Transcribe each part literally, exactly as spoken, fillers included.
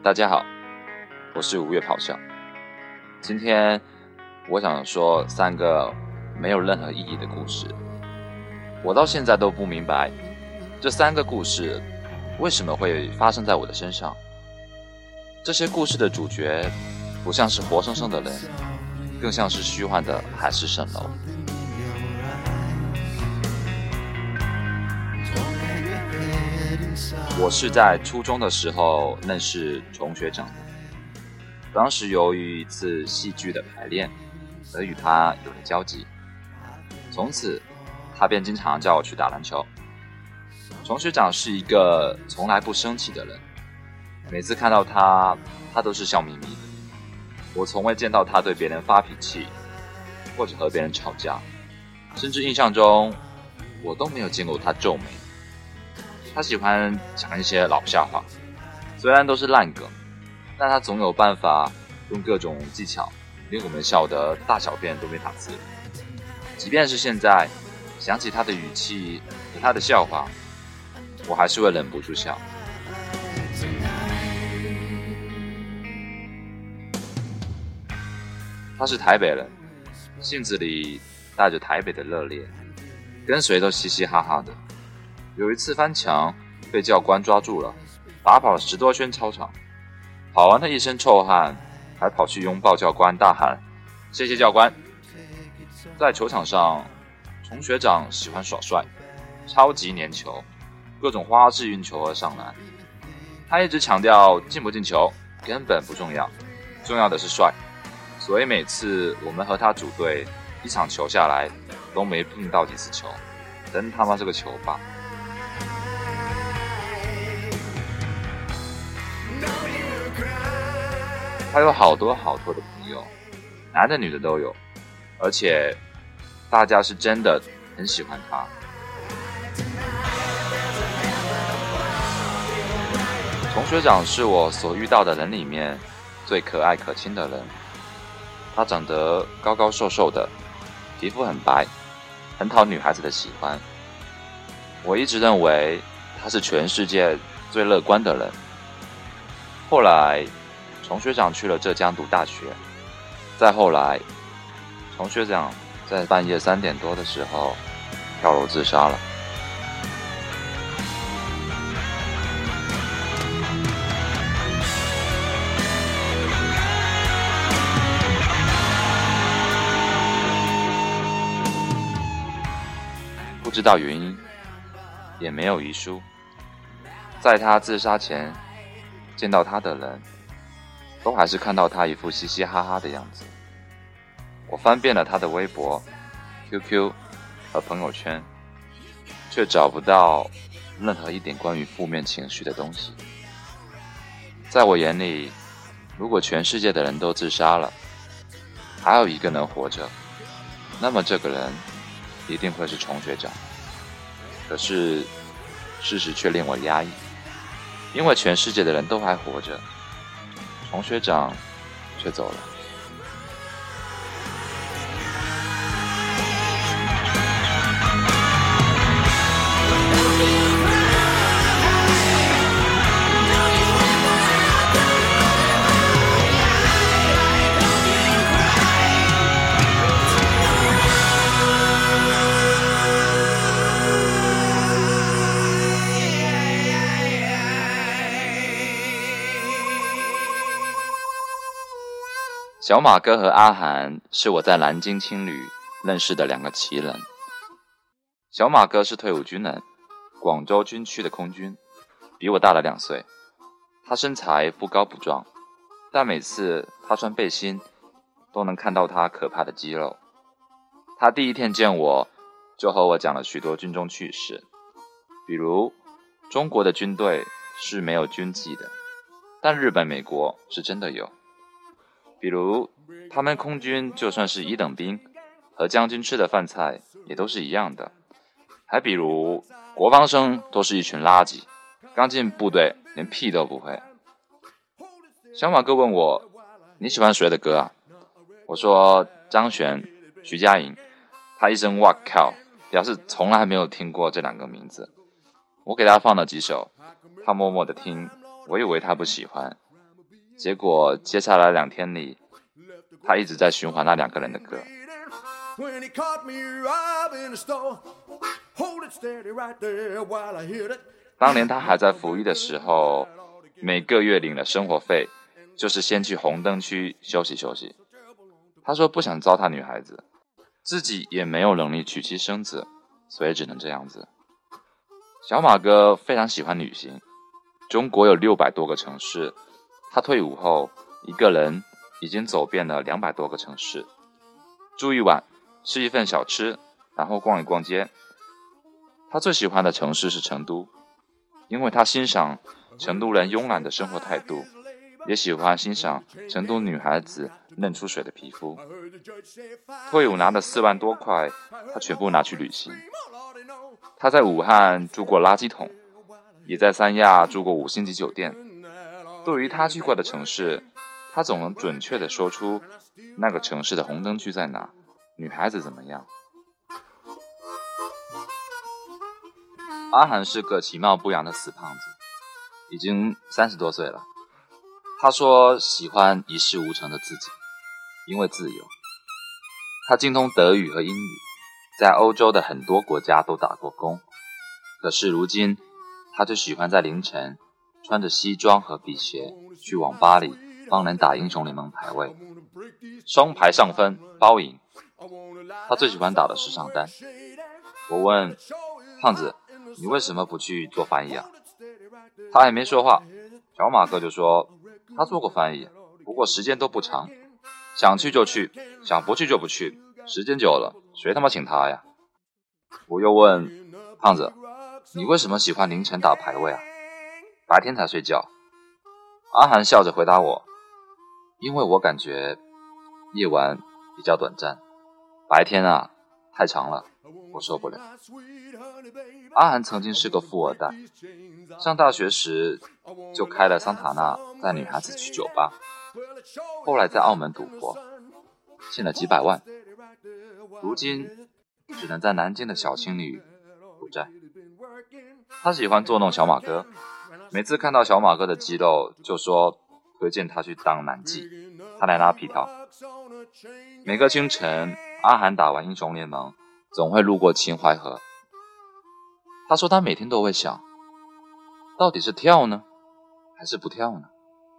大家好，我是五月咆哮。今天我想说三个没有任何意义的故事。我到现在都不明白，这三个故事为什么会发生在我的身上。这些故事的主角不像是活生生的人，更像是虚幻的海市蜃楼。我是在初中的时候认识崇学长的，当时由于一次戏剧的排练而与他有了交集，从此他便经常叫我去打篮球。崇学长是一个从来不生气的人，每次看到他他都是笑眯眯的。我从未见到他对别人发脾气或者和别人吵架，甚至印象中我都没有见过他皱眉。他喜欢讲一些老笑话，虽然都是烂梗，但他总有办法用各种技巧令我们笑得大小便都没打字。即便是现在想起他的语气和他的笑话，我还是会忍不住笑。他是台北人，性子里带着台北的热烈，跟谁都嘻嘻哈哈的。有一次翻墙被教官抓住了，打跑了十多圈操场，跑完他一身臭汗，还跑去拥抱教官，大喊谢谢教官。在球场上，崇学长喜欢耍帅，超级粘球，各种花式运球而上篮。他一直强调进不进球根本不重要，重要的是帅，所以每次我们和他组队，一场球下来都没碰到几次球，真他妈是个球霸。他有好多好多的朋友，男的女的都有，而且大家是真的很喜欢他。崇学长是我所遇到的人里面最可爱可亲的人。他长得高高瘦瘦的，皮肤很白，很讨女孩子的喜欢。我一直认为他是全世界最乐观的人。后来崇学长去了浙江读大学，再后来崇学长在半夜三点多的时候跳楼自杀了。不知道原因，也没有遗书。在他自杀前见到他的人都还是看到他一副嘻嘻哈哈的样子。我翻遍了他的微博、Q Q 和朋友圈，却找不到任何一点关于负面情绪的东西。在我眼里，如果全世界的人都自杀了，还有一个人活着，那么这个人一定会是崇学长。可是事实却令我压抑，因为全世界的人都还活着，崇学长却走了。小马哥和阿涵是我在南京青旅认识的两个奇人。小马哥是退伍军人，广州军区的空军，比我大了两岁。他身材不高不壮，但每次他穿背心都能看到他可怕的肌肉。他第一天见我就和我讲了许多军中趣事，比如中国的军队是没有军纪的，但日本、美国是真的有。比如他们空军就算是一等兵，和将军吃的饭菜也都是一样的。还比如国防生都是一群垃圾，刚进部队连屁都不会。小马哥问我，你喜欢谁的歌啊？我说张悬、徐佳莹。他一声哇靠，表示从来没有听过这两个名字。我给他放了几首，他默默的听，我以为他不喜欢， 结果接下来两天里，他一直在循环那两个人的歌。当年他还在服役的时候，每个月领了生活费，就是先去红灯区休息休息。他说不想糟蹋女孩子，自己也没有能力娶妻生子，所以只能这样子。小马哥非常喜欢旅行，中国有六百多个城市，他退伍后一个人已经走遍了两百多个城市，住一晚，吃一份小吃，然后逛一逛街。他最喜欢的城市是成都，因为他欣赏成都人慵懒的生活态度，也喜欢欣赏成都女孩子嫩出水的皮肤。退伍拿的四万多块，他全部拿去旅行。他在武汉住过垃圾桶，也在三亚住过五星级酒店。对于他去过的城市，他总能准确地说出那个城市的红灯区在哪，女孩子怎么样。阿涵是个其貌不扬的死胖子，已经三十多岁了。他说喜欢一事无成的自己，因为自由。他精通德语和英语，在欧洲的很多国家都打过工。可是如今，他就喜欢在凌晨穿着西装和皮鞋去网吧里帮人打英雄联盟排位，双排上分包赢。他最喜欢打的是上单。我问胖子，你为什么不去做翻译啊？他还没说话，小马哥就说他做过翻译，不过时间都不长，想去就去，想不去就不去，时间久了谁他妈请他呀？我又问胖子，你为什么喜欢凌晨打排位啊？白天才睡觉。阿涵笑着回答我，因为我感觉夜晚比较短暂，白天啊太长了，我受不了。阿涵曾经是个富二代，上大学时就开了桑塔纳带女孩子去酒吧，后来在澳门赌博，欠了几百万，如今只能在南京的小青旅赌债。他喜欢捉弄小马哥，每次看到小马哥的肌肉就说推荐他去当男妓，他来拿皮条。每个清晨阿涵打完英雄联盟总会路过秦淮河，他说他每天都会想，到底是跳呢还是不跳呢？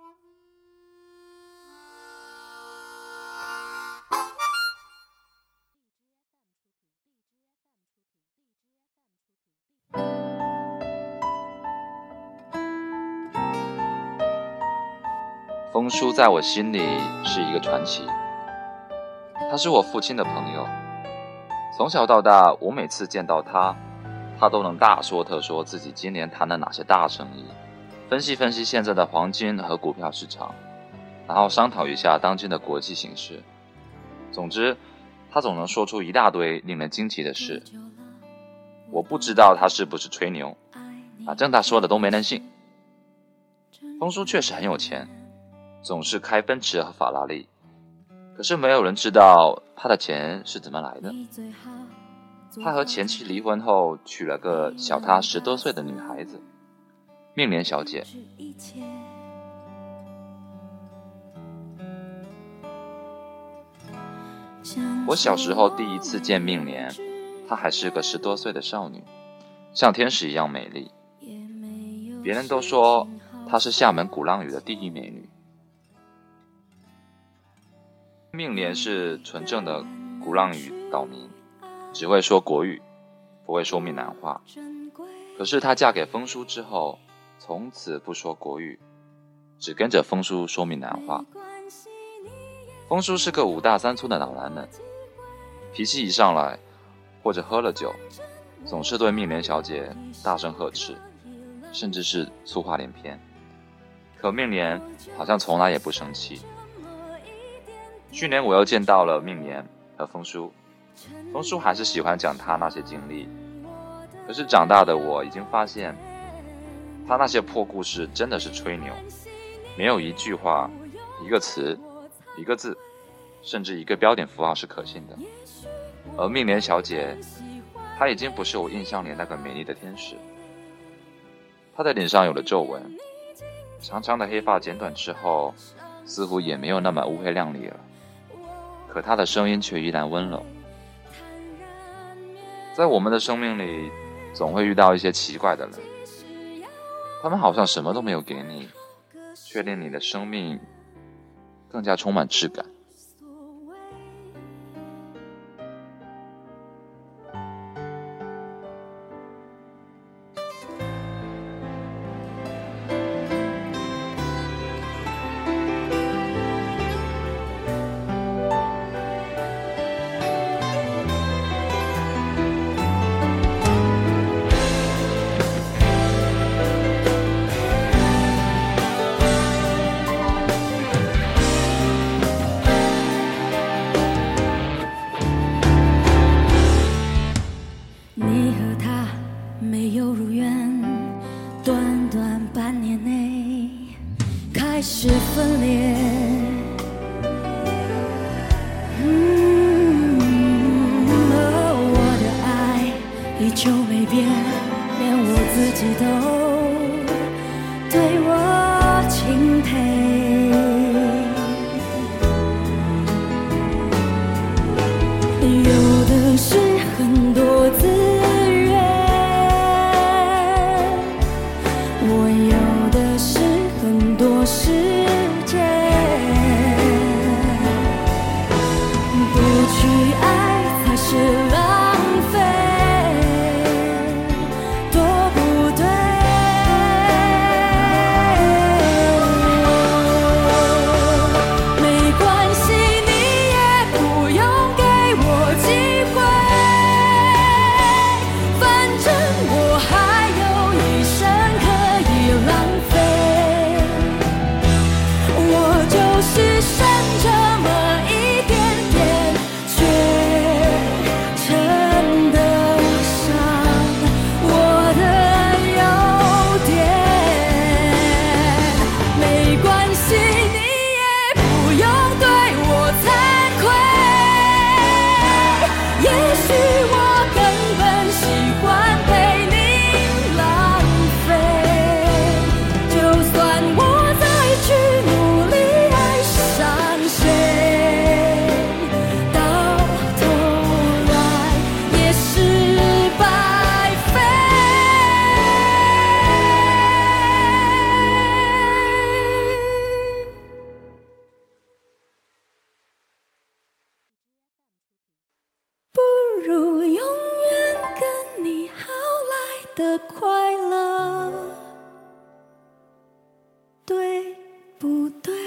风叔在我心里是一个传奇，他是我父亲的朋友，从小到大我每次见到他，他都能大说特说自己今年谈了哪些大生意，分析分析现在的黄金和股票市场，然后商讨一下当今的国际形势。总之他总能说出一大堆令人惊奇的事。我不知道他是不是吹牛，反正他说的都没人信。风叔确实很有钱，总是开奔驰和法拉利，可是没有人知道他的钱是怎么来的。他和前妻离婚后娶了个小他十多岁的女孩子，命莲小姐。我小时候第一次见命莲，她还是个十多岁的少女，像天使一样美丽。别人都说她是厦门鼓浪屿的第一美女。命莲是纯正的鼓浪屿岛民，只会说国语，不会说闽南话。可是她嫁给风叔之后，从此不说国语，只跟着风叔说闽南话。风叔是个五大三粗的老男人，脾气一上来，或者喝了酒，总是对命莲小姐大声呵斥，甚至是粗话连篇。可命莲好像从来也不生气。去年我又见到了命莲和风叔，风叔还是喜欢讲他那些经历，可是长大的我已经发现，他那些破故事真的是吹牛，没有一句话、一个词、一个字，甚至一个标点符号是可信的。而命莲小姐，她已经不是我印象里那个美丽的天使，她的脸上有了皱纹， 长长的黑发剪短之后，似乎也没有那么乌黑亮丽了，可他的声音却依然温柔。在我们的生命里，总会遇到一些奇怪的人，他们好像什么都没有给你，却令你的生命更加充满质感。 你和他没有如愿，短短半年内开始分裂。嗯，而我的爱依旧没变，连我自己都对我钦佩。有的是很多资源，我有的是很多时间，不去爱才是浪费，多不对。没关系，你也不用给我机会，反正我还有一生可以浪费，我就是剩这么一点点，却称得上我的优点。没关系，你也不用对我惭愧，也许我根本喜欢陪你浪费，就算我再去努力爱上谁，到头来也是白费。不如永远跟你好来的快乐，对不对？